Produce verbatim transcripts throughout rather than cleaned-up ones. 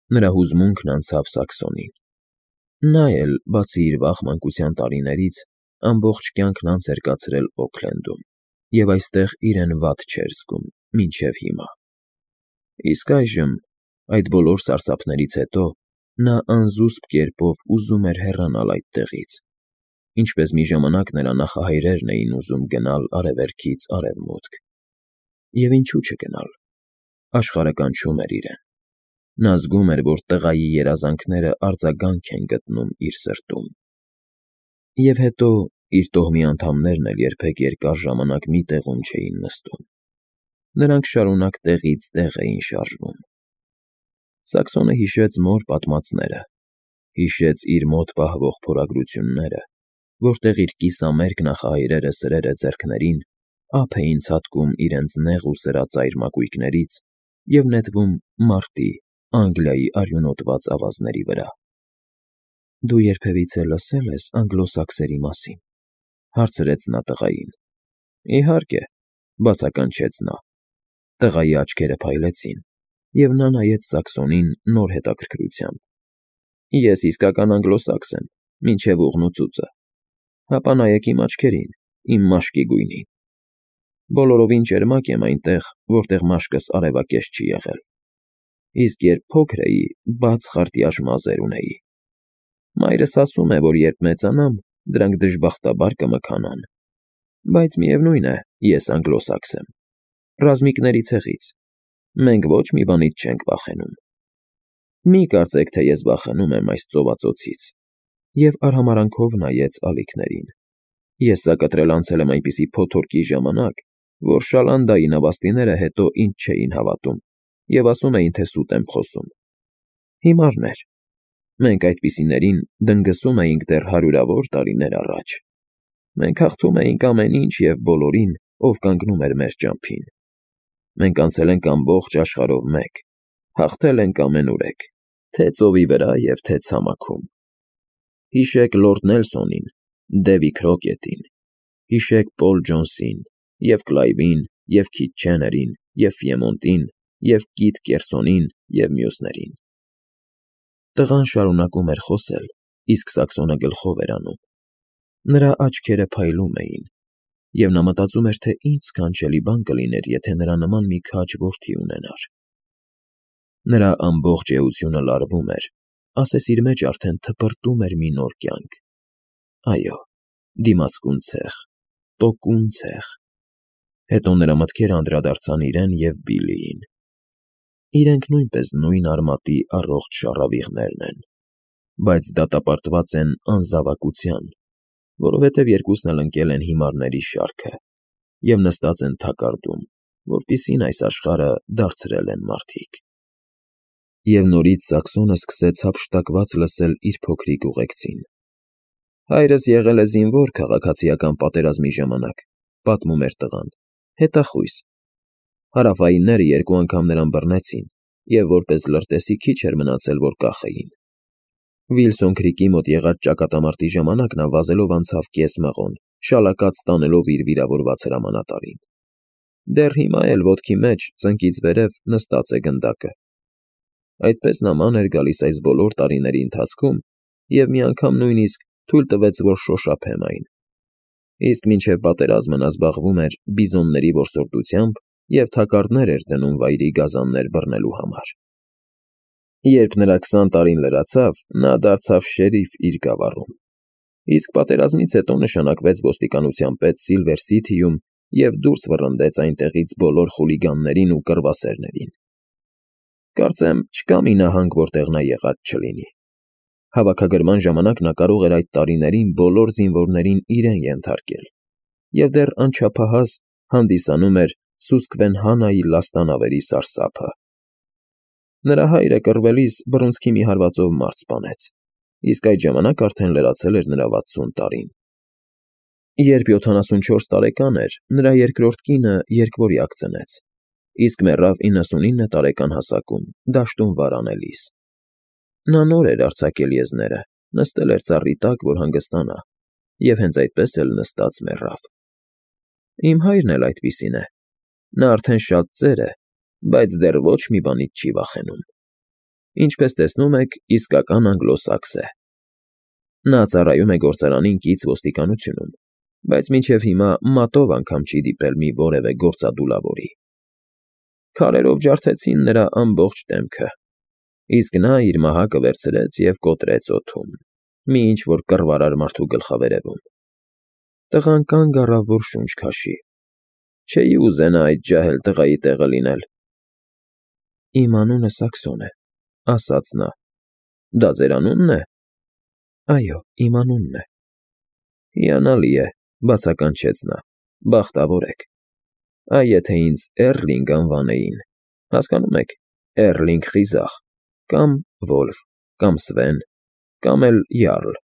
Նրա հուզմունքն անցավ Սաքսոնին։ Նա էլ, բացի իր վաղ մանկության տարիներից, ամբողջ կյանքն անց էր կացրել Օքլենդում և այստեղ իրեն վատ չէր զգում մինչև հիմա։ Իսկ այժմ, այդ բոլոր սարսափներից հետո, նա անզուսպ կերպով ուզում էր հեռանալ այդտեղից, ինչպես մի ժամանակ նրա նախահայրերն էին ուզում գնալ արևելքից արևմուտք։ Եվ ինչու՞ չգնալ։ Աշխարհը կանչում էր իրեն։ Նա զգում էր, որ տղայի երազանքները արձագանք են գտնում իր սրտում։ Եվ հետո իր տոհմի անդամներն էլ երբեք երկար ժամանակ մի տեղում չէին նստում։ Նրանք շարունակ տեղից տեղ էին շարժվում։ Սաքսոնը հիշեց մոր պատմածները, հիշեց իր մոտ պահվող փորագրությունները, որտեղ իր կիսամերկ նախահայրերը սրերը ձեռքներին ափ էին ցատկում իրենց նեղ ու սրածայր մակույկներից և նետվում մարտի, Անգլիայի արյունոտված ավազների վրա։ «Դու երբևիցե լսե՞լ ես անգլոսաքսերի մասին,֊ հարցրեց նա տղային։ «Իհարկե,֊ բացականչեց նա»։ Տղայի աչքերը փայլեցին, և նա նայեց Սաքսոնին նոր հետաքրքրությամբ։ «Ես իսկական անգլոսաքս եմ, մինչև ուղն ու ծուծը։ Հապա նայեք իմ աչքերին, իմ մաշկի գույնին։ Բոլորովին ճերմակ եմ այնտեղ, որտեղ մաշկս արևակեզ չի եղել։ Իսկ երբ փոքր էի, բաց խարտյաշ մազեր ունեի։ Մայրս ասում է, որ երբ մեծանամ, դրանք դժբախտաբար կմքանան։ Բայց միևնույն է, ես անգլոսաքս եմ, ռազմիկների ցեղից։ Մենք ոչ մի բանից չենք վախենում։ Մի կարծեք, թե ես վախենում եմ այս ծովածոցից»։ Եվ արհամարհանքով նայեց ալիքներին։ «Ես սա կտրել անցել եմ այնպիսի փոթորկի ժամանակ, որ Շալանդայի նավաստիները հետո ինձ չէին հավատում և ասում էին, թե սուտ եմ խոսում։ Հիմարներ։ Մենք այդպիսիներին դնգսում էինք դեռ հարյուրավոր տարիներ առաջ։ Մենք հաղթում էինք ամեն ինչ և բոլորին, ով կանգնում էր մեր ճամփին։ Մենք անցել ենք ամբողջ աշխարհով մեկ, հաղթել ենք ամենուրեք, թե ծովի վրա և թե ցամաքում։ Հիշեք լորդ Նելսոնին, Դեվի Քրոկետին, հիշեք Պոլ Ջոնսին, և Կլայվին, և Քիթչեներին, և Ֆիեմոնտին, և Կիթ Կերսոնին և մյուսներին»։ Տղան շարունակում էր խոսել, իսկ Սաքսոնը գլխով էր անում։ Նրա աչքերը փայլում էին, և նա մտածում էր, թե ինչ սքանչելի բան կլիներ, եթե նրա նման մի քաջ որդի ունենար։ Նրա ամբողջ էությունը լարվում էր, ասես իր մեջ արդեն թպրտում էր մի նոր կյանք։ Այո, դիմացկուն ցեղ, տոկուն ցեղ։ Հետո նրա մտքերը անդրադարձան իրեն և Բիլլիին։ Իրենք նույնպես նույն արմատի առողջ շառավիղներն են, բայց դատապարտված են անզավակության, որովհետև երկուսն էլ ընկել են հիմարների շարքը և նստած են թակարդում, որպիսին այս աշխարհը դարձրել են մարդիկ։ Եվ նորից Սաքսոնը սկսեց հափշտակված լսել իր փոքրիկ ուղեկցին։ «Հայրս եղել է զինվոր քաղաքացիական պատերազմի ժամանակ,֊ պատմում էր տղան,֊ հետախույզ։ Հարավայինները երկու անգամ նրան բռնեցին, և որպես լրտեսի քիչ էր մնացել, որ կախեին։ Վիլսոն Քրիքի մոտ եղած ճակատամարտի ժամանակ նա վազելով անցավ կես մղոն, շալակած տանելով իր վիրավորված հրամանատարին։ Դեռ հիմա էլ ոտքի մեջ, ծնկից վերև, նստած է գնդակը։ Այդպես նման էր գալիս այս բոլոր տարիների ընթացքում և մի անգամ նույնիսկ թույլ տվեց, որ շոշափեմ այն։ Իսկ մինչև պատերազմը նա զբաղվում էր բիզոնների որսորդությամբ և թակարդներ էր դնում վայրի գազաններ բռնելու համար։ Երբ նրա քսան տարին լրացավ, նա դարձավ շերիֆ իր գավառում, իսկ պատերազմից հետո նշանակվեց ոստիկանության պետ Սիլվեր Սիթիում և դուրս վռնդեց այնտեղից բոլոր խուլիգաններին ու կռվասերներին։ Կարծեմ, չկա մի նահանգ, որտեղ նա եղած չլինի։ Հավաքագրման ժամանակ նա կարող էր այդ տարիներին բոլոր զինվորներին իրեն ենթարկել և դեռ անչափահաս հանդիսանում էր Սուսկվենհանայի լաստանավերի սարսափը։ Նրա հայրը կռվելիս բռունցքի մի հարվածով մարդ սպանեց, իսկ այդ ժամանակ արդեն լրացել էր նրա վաթսուն տարին։ Երբ յոթանասունչորս տարեկան էր, նրա երկրորդ կինը երկվորյակ ծնեց, իսկ մեռավ իննսունինը տարեկան հասակում, դաշտում վար անելիս։ Նա նոր էր արձակել եզները, նստել էր ծառի տակ, որ հանգստանա, և հենց այդպես էլ նստած մեռավ։ Իմ հայրն էլ այդպիսին է։ Նա արդեն շատ ծեր է, բայց դեռ ոչ մի բանից չի վախենում։ Ինչպես տեսնում եք, իսկական անգլոսաքս է։ Նա ծառայում է գործարանին կից ոստիկանությունում, բայց մինչև հիմա մատով անգամ չի դիպել մի որևէ գործադուլավորի։ Քարերով ջարդեցին նրա ամբողջ դեմքը, իսկ նա իր մահակը վերցրեց և կոտրեց օդում, մի ինչ֊որ կռվարար մարդու գլխավերևում։ Տղան կանգ առավ, որ շունչ քաշի։ Չէի ուզենա այդ ջահել տղայի տեղը լինել։ Իմ անունը Սաքսոն է, ասաց նա։ Դա ձեր անո՞ւնն է։ Այո, իմ անունն է։ Հիանալի է, բացականչեց նա, բախտավոր եք։ Այ եթե ինձ Էռլինգ անվանեին, հասկանո՞ւմ եք, Էռլինգ խիզախ, կամ Վոլֆ, կամ Սվեն, կամ էլ յարլ։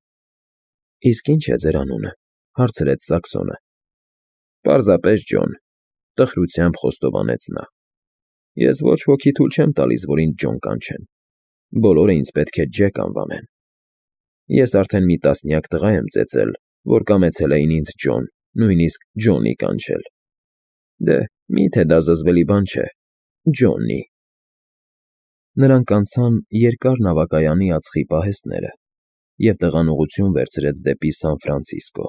Իսկ ի՞նչ է ձեր անունը, հարցրեց Սաքսոնը։ Պարզապես Ջոն, տխրությամբ խոստովանեց նա։ Ես ոչ ոքի թույլ չեմ տալիս, որ ինձ Ջոն կանչեն, բոլորը ինձ պետք է Ջեք անվանեն։ Ես արդեն մի տասնյակ տղա եմ ծեծել, որ կամեցել էին ինձ Ջոն, նույնիսկ Ջոնի կանչել։ Դե, մի՞թե դա զզվելի բան չէ, Ջոննի։ Նրանք անցան երկար նավակայանի ածխի պահեստները, և տղան ուղղություն վերցրեց դեպի Սան Ֆրանցիսկո։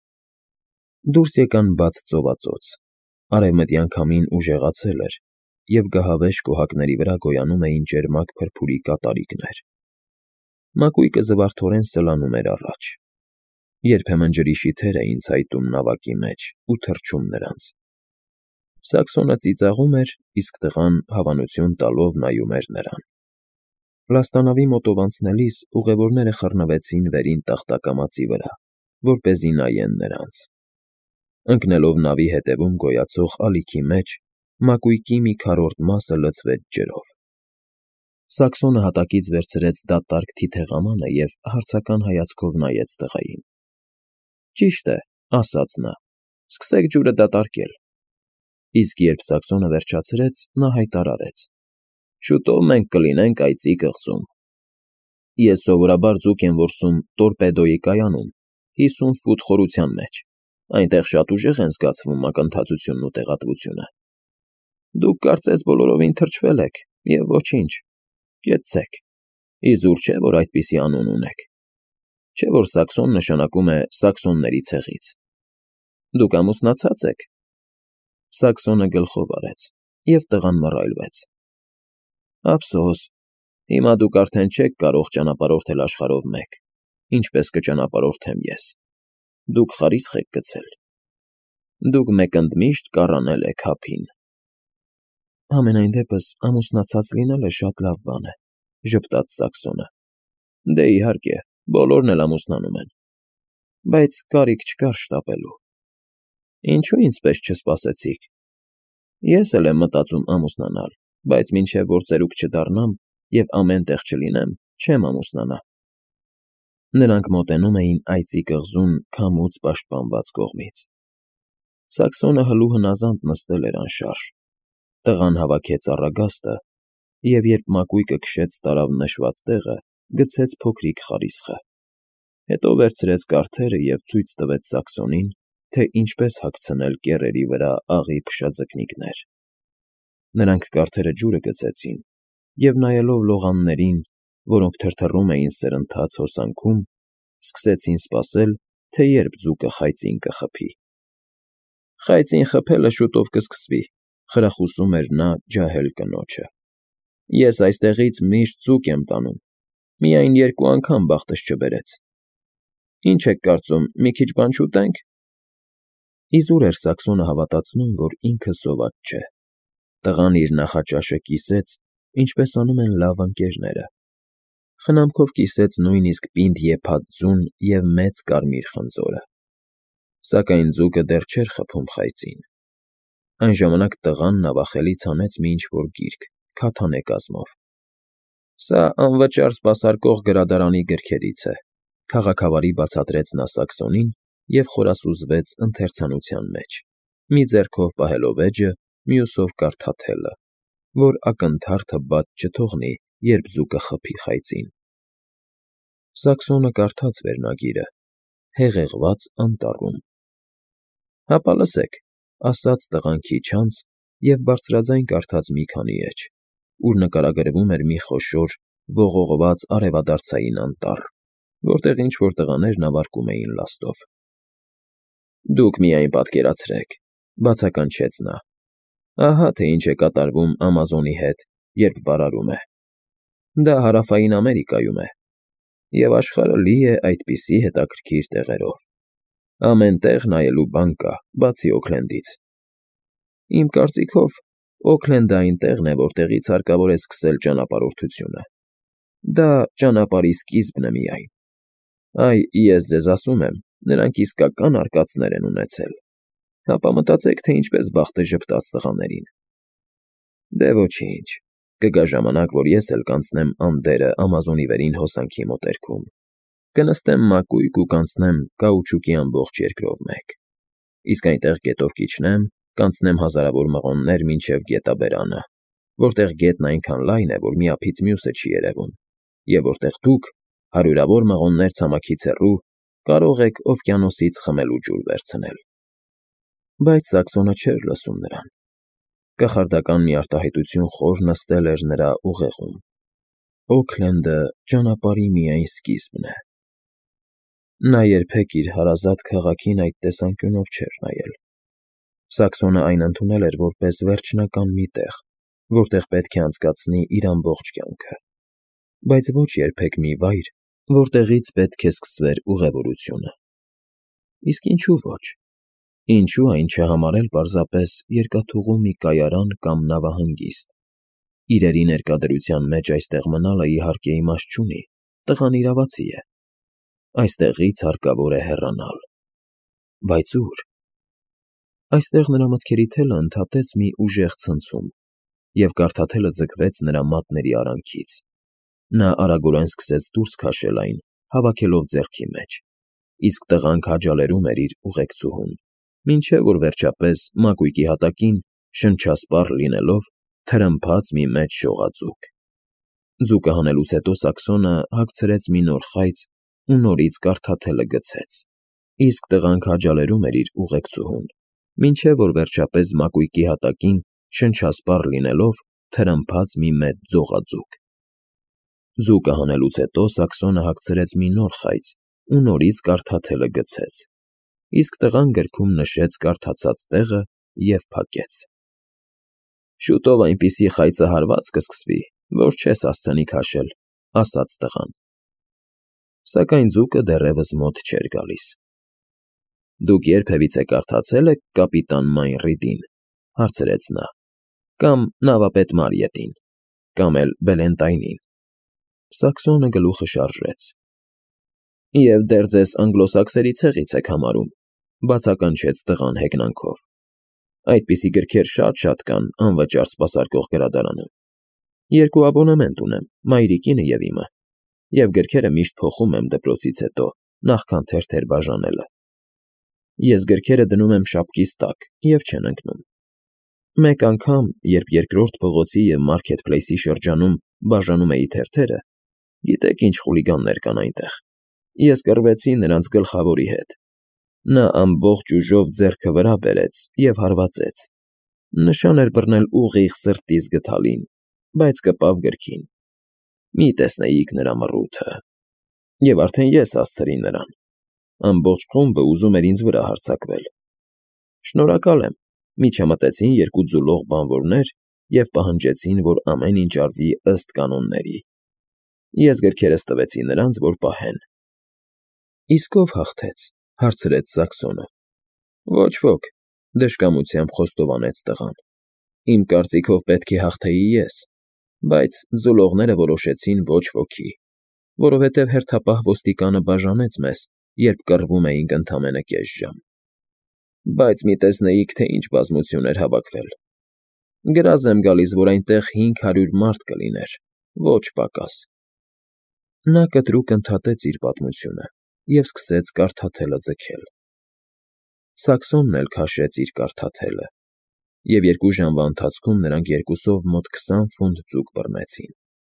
Դուրս եկան բաց ծովածոց, արևմտյան քամին ուժեղացել էր, և գահավեժ կոհակների վրա գոյանում էին ճերմակ փրփուրի կատարիկներ։ Մակույկը զվարթորեն սլանում էր առաջ։ Երբեմն ջրի շիթեր էին ցայտում նավակի մեջ ու թռչում նրանց։ Սաքսոնը ծիծաղում էր, իսկ տղան հավանություն տալով նայում էր նրան։ Լաստանավի մոտով անցնելիս ուղևորները խռնվեցին վերին տախտակամածի վրա, որպեսզի նայեն նրանց։ Ընկնելով նավի հետևում գոյացող ալիքի մեջ, մակույկի մի քառորդ մասը լցվեց ջրով։ Սաքսոնը հատակից վերցրեց դատարկ թիթեղամանը և հարցական հայացքով նայեց տղային։ Ճիշտ է, ասաց նա, սկսեք ջուրը դատարկել։ Իսկ երբ Սաքսոնը վերջացրեց, նա հայտարարեց. Շուտով մենք կլինենք այծի կղզում։ Ես սովորաբար ձուկ եմ որսում տորպեդոյի կայանում, հիսուն ֆուտ խորության մեջ, այնտեղ շատ ուժեղ են զգացվում ակնթացությունն ու տեղատվությունը։ Դուք կարծես բոլորովին թրջվել եք, և ոչինչ, կեցցեք, իզուր չէ, որ այդպիսի անուն ունեք, չէ՞ որ Սաքսոն նշանակում է սաքսոնների ցեղից։ Դուք ամուսնացած եք։ Սաքսոնը գլխով արեց, և տղան մռայլվեց։ Ափսոս, հիմա դուք արդեն չեք կարող ճանապարհորդել աշխարհով մեկ, ինչպես կճանապարհորդեմ ես։ Դուք խարիսխ եք գցել։ Դուք մեկընդմիշտ կառանել եք ափին։ Համենայն դեպս ամուսնացած լինելը շատ լավ բան է, ժպտաց Սաքսոնը։ Դե իհարկե, բոլորն էլ ամուսնանում են։ Բայց կարիք չկար շտապելու։ Ինչո՞ւ ինձպես չսպասեցիք։ Ես էլ եմ մտածում ամուսնանալ, բայց մինչև որ ծերուկ չդառնամ և ամեն տեղ չլինեմ, չեմ ամուսնանա։ Նրանք մոտենում էին այծի կղզուն քամուց պաշտպանված կողմից։ Սաքսոնը հլու հնազանդ նստել էր անշարժ։ Տղան հավաքեց առագաստը և, երբ մակույկը քշեց տարավ նշված տեղը, գցեց փոքրիկ խարիսխը։ Հետո վերցրեց կարդերը և ցույց տվեց Սաքսոնին, թե ինչպես հագցնել կեռերի վրա աղի փշաձկնիկներ։ Նրանք կարդերը ջուրը գցեցին և, նայելով լողամներին, որոնք թրթռում էին սրընթաց հոսանքում, սկսեցին սպասել, թե երբ ձուկը խայծին կխփի։ Խայծին խփելը շուտով կսկսվի, խրախուսում էր նա ջահել կնոջը։ Ես այստեղից միշտ ձուկ եմ տանում, միայն երկու անգամ բախտս չբերեց։ Ինչ եք կարծում, մի քիչ բան շուտե՞նք։ Իզուր էր Սաքսոնը հավատացնում, որ ինքը սոված չէ։ Տղան իր նախաճաշը կիսեց, ինչպես անում են լավ ընկերները։ Խնամքով կիսեց նույնիսկ պինդ եփած ձուն և մեծ կարմիր խնձորը։ Սակայն ձուկը դեռ չէր խփում խայծին։ Այն ժամանակ տղան նավախելից հանեց մի ինչ֊որ գիրք, քաթանե կազմով։ Սա անվճար սպասարկող գրադարանի գրքերից է, քաղաքավարի բացատրեց նա Սաքսոնին և խորասուզվեց ընթերցանության մեջ, մի ձեռքով պահելով էջը, մյուսով կարդաթելը, որ ակնթարթը բաց չթողնի, երբ ձուկը խփի խայծին։ Սաքսոնը կարդաց վերնագիրը, հեղեղված անտառում։ Հապա լսեք, ասաց տղան քիչ անց և բարձրաձայն կարդաց մի քանի էջ։ ուր նկարագրվում էր մի խոշոր, ողողված արևադարձային անտառ, որտեղ ինչ-որ տղաներ նավարկում էին լաստով։ «Դուք միայն պատկերացրեք,֊ բացականչեց նա,֊ ահա թե ինչ է կատարվում Ամազոնի հետ, երբ վարարում է։ Դա Հարավային Ամերիկայում է, և աշխարհը լի է այդպիսի հետաքրքիր տեղերով։ Ամեն տեղ նայելու բան կա, բացի Օքլենդից։ Իմ կարծիքով, Օքլենդը այն տեղն է, որտեղից հարկավոր է սկսել ճանապարհորդությունը։ Դա ճանապարհի սկիզբն է միայն։ Այ, ես ձեզ ասում եմ, նրանք իսկական արկածներ են ունեցել։ Հապա մտածեք, թե ինչպես բախտը ժպտաց տղաներին։ Դե ոչինչ, կգա ժամանակ, որ ես էլ կանցնեմ Անդերը Ամազոնի վերին հոսանքի մոտերքում, կնստեմ մակույկ ու կանցնեմ կաուչուկի ամբողջ երկրով մեկ, իսկ այնտեղ գետով կիջնեմ, կանցնեմ հազարավոր մղոններ մինչև գետաբերանը, որտեղ գետն այնքան լայն է, որ միափից մյուսը չի երևում, և որտեղ դուք, հարյուրավոր մղոններ ցամաքից հեռու, կարող եք օվկիանոսից խմելու ջուր վերցնել։ Բայց Սաքսոնը չէր լսում նրան։ Կախարդական մի արտահայտություն խոր նստել էր նրա ուղեղում։ Օքլենդը ճանապարհի միայն սկիզբն է։ Նա երբեք իր հարազատ քաղաքին այդ տեսանկյունով չէր նայել։ Սաքսոնը այն ընդունել էր որպես վերջնական մի տեղ, որտեղ պետք է անցկացնի իր ամբողջ կյանքը, բայց ոչ երբեք մի վայր, որտեղից պետք է սկսվեր ուղևորությունը։ Իսկ ինչու ոչ։ Ինչու այն չհամարել պարզապես երկաթուղու մի կայարան կամ նավահանգիստ։ Իրերի ներկայության մեջ այստեղ մնալը, իհարկե, իմաստ չունի, տղան իրավացի է։ Այստեղից հարկավոր է հեռանալ։ Բայց ո՞ւր։ Այստեղ նրա մտքերի թելը ընդհատեց մի ուժեղ ցնցում, և կարդաթելը ձգվեց նրա մատների արանքից։ Նա արագորեն սկսեց դուրս քաշել այն, հավաքելով ձեռքի մեջ, իսկ տղան քաջալերում էր իր ուղեկցուհուն, մինչև որ վերջապես մակույկի հատակին, շնչասպառ լինելով, թրմփաց մի մեծ շողաձուկ։ Ձուկը հանելուց հետո Սաքսոնը հագցրեց մի նոր խայծ ու նորից կարդաթելը գցեց, իսկ տղան քաջալերում էր իր ուղեկցուհուն, մինչև որ վերջապես մակույկի հատակին, շնչասպառ լինելով, թրմփաց մի մեծ ձողաձուկ։ Ձուկը հանելուց հետո Սաքսոնը հագցրեց մի նոր խայծ ու նորից կարդաթելը գցեց, իսկ տղան գրքում նշեց կարդացած տեղը և փակեց։ Շուտով այնպիսի խայծահարված կսկսվի, որ չես հասցնի քաշել, ասաց տղան։ Սակայն ձուկը դեռևս մոտ չէր գալիս։ Դուք երբևիցե կարդացե՞լ եք կապիտան Մայնրիդին, հարցրեց նա, կամ նավապետ Մարիետին, կամ էլ Բելենտայնին։ Սաքսոնը գլուխը շարժեց։ Եվ դեռ ձեզ անգլոսաքսերի ցեղից եք համարում, բացականչեց տղան հեգնանքով։ Այդպիսի գրքեր շատ֊շատ կան անվճար սպասարկող գրադարանում։ Երկու աբոնեմենտ ունեմ, մայրիկինը և իմը, և գրքերը միշտ փոխում եմ դպրոցից հետո, նախքան թերթեր բաժանելը։ Ես գրքերը դնում եմ շապքիս տակ և չեն ընկնում։ Մեկ անգամ, երբ Երկրորդ փողոցի և Մարքեթ Փլեյսի շրջանում բաժանում էի թերթերը, գիտեք ինչ խուլիգաններ կան այնտեղ, ես կռվեցի նրանց գլխավորի հետ։ Նա ամբողջ ուժով ձեռքը վրա բերեց և հարվածեց։ Նշան էր բռնել ուղիղ սրտիս գդալին, բայց կպավ գրքին։ Մի տեսնեիք նրա մռութը։ Եվ արդեն ես հասցրի նրան։ Ամբողջ խումբը ուզում էր ինձ վրա հարձակվել։ Շնորհակալ եմ, միջամտեցին երկու ձուլող բանվորներ և պահանջեցին, որ ամեն ինչ արվի ըստ կանոնների։ Ես գրքերս տվեցի նրանց, որ պահեն։ Իսկ ո՞վ հաղթեց, հարցրեց Սաքսոնը։ Ոչ ոք, դժկամությամբ խոստովանեց տղան։ Իմ կարծիքով պետք է հաղթեի ես, բայց ձուլողները որոշեցին ոչ ոքի, որովհետև հերթապահ ոստիկանը բաժանեց մեզ, երբ կռվում էինք ընդամենը կես ժամ։ Բայց մի տեսնեիք, թե ինչ բազմություն էր հավաքվել։ Գրազ եմ գալիս, որ այնտեղ հինգ հարյուր մարդ կլիներ, ոչ պակաս։ Նա կտրուկ ընդհատեց իր պատմությունը և սկսեց կարդաթելը ձգել։ Սաքսոնն էլ քաշեց իր կարդաթելը, և երկու ժամվա ընթացքում նրանք երկուսով մոտ քսան ֆունտ ձուկ բռնեցին։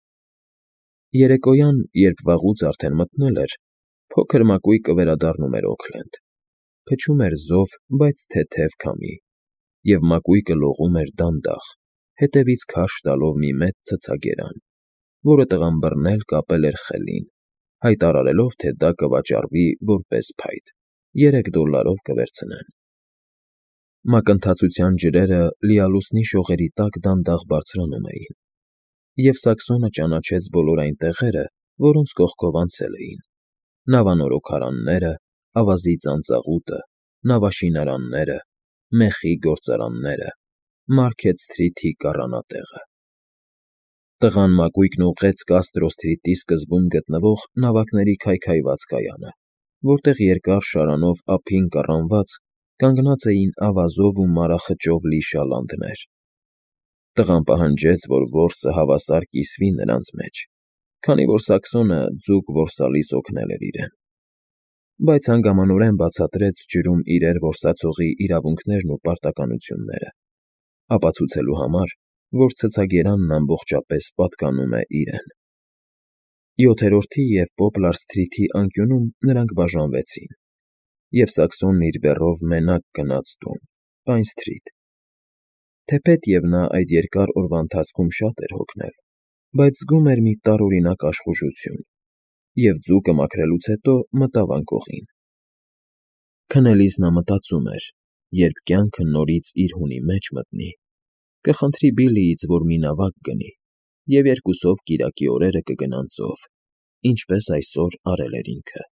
Երեկոյան, երբ վաղուց արդեն մթնել էր, փոքր մակույկը վերադառնում էր Օքլենդ։ Փչում էր զով, բայց թեթև քամի, և մակույկը լողում էր դանդաղ, հետևից քարշ տալով մի մեծ ցցագերան, որը տղան բռնել կապել էր խելին, հայտարարելով, թե դա կվաճառվի որպես փայտ, երեք դոլարով կվերցնեն։ Մակընթացության ջրերը լիալուսնի շողերի տակ դանդաղ բարձրանում էին, և Սաքսոնը ճանաչեց բոլոր այն տեղերը, որոնց կողքով անցել էին. նավանորոգարանները, ավազի ծանծաղուտը, նավաշինարանները, մեխի գործարանները, Մարքեթ Սթրիթի կառանատեղը։ Տղան մակույկն ուղղեց Կաստրո Սթրիթի սկզբում գտնվող նավակների քայքայված կայանը, որտեղ երկար շարանով ափին կառանված կանգնած էին ավազով ու մարախճով լի շալանդներ։ Տղան պահանջեց, որ որսը հավասար կիսվի նրանց մեջ, քանի որ Սաքսոնը ձուկ որսալիս օգնել էր իրեն, բայց հանգամանորեն բացատրեց ջրում իրեր որսացողի իրավունքներն ու պարտականությունները, ապացուցելու համար, որ ցցագերանն ամբողջապես պատկանում է իրեն։ Յոթերորդի և Պոպլար Սթրիթի անկյունում նրանք բաժանվեցին, և Սաքսոնն իր բեռով մենակ գնաց տուն, Պայն Սթրիթ։ Թեպետ և նա այդ երկար օրվա ընթացքում շատ էր հոգնել, բայց զգում էր մի տարօրինակ աշխուժություն, և ձուկը մաքրելուց հետո մտավ անկողին։ Քնելիս նա մտածում էր. երբ կյանքը նորից իր հունի մեջ մտնի, կխնդրի Բիլլիից, որ մի նավակ գնի, և երկուսով կիրակի օրերը կգնան ծով, ինչպես այսօր արել էր ինքը։